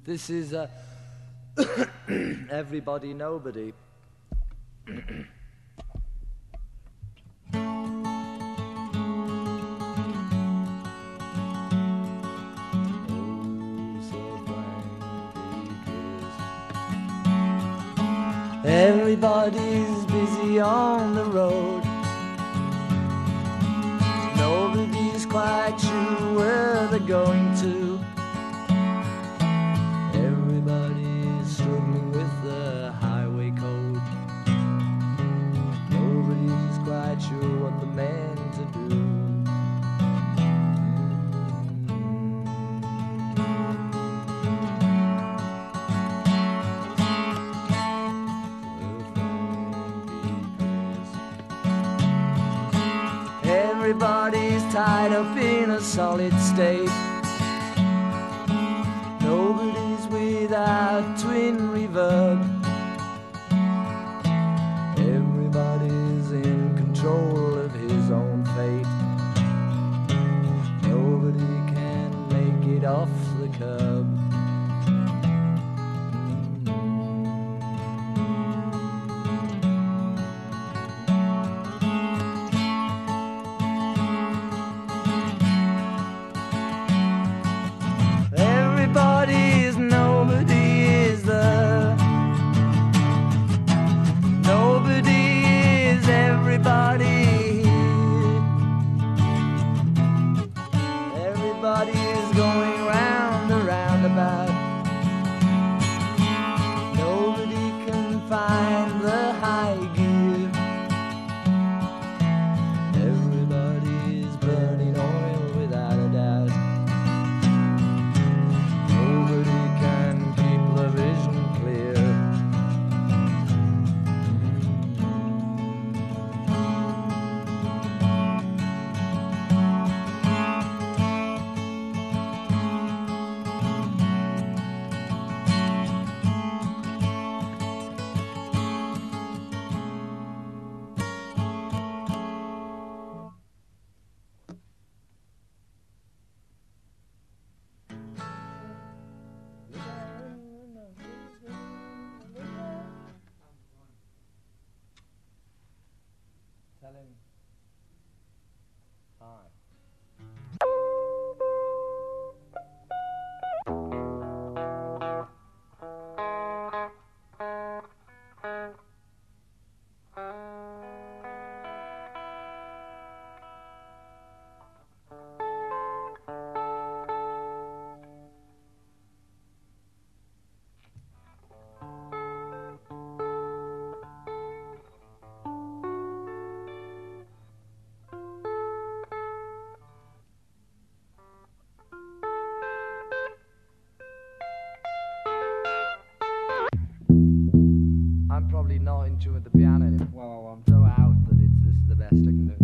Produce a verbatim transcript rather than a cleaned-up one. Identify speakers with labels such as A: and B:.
A: This is uh, Everybody Nobody. Everybody's busy on the road. Nobody's quite sure where they're going to. Everybody's struggling with the highway code. Nobody's quite sure what they're meant to do. Everybody's tied up in a solid state. Nobody's without twin reverb. Everybody's in control of his own fate. Nobody can make it off the curb. Everybody is nobody is the. Nobody is everybody. Everybody is going round the roundabout. Nobody can find the high gear. Everybody is burning oil without a doubt. Nobody can keep the vision clear. Tell him hi. I'm probably not in tune with the piano anymore. Well, I'm so out that it's, this is the best I can do.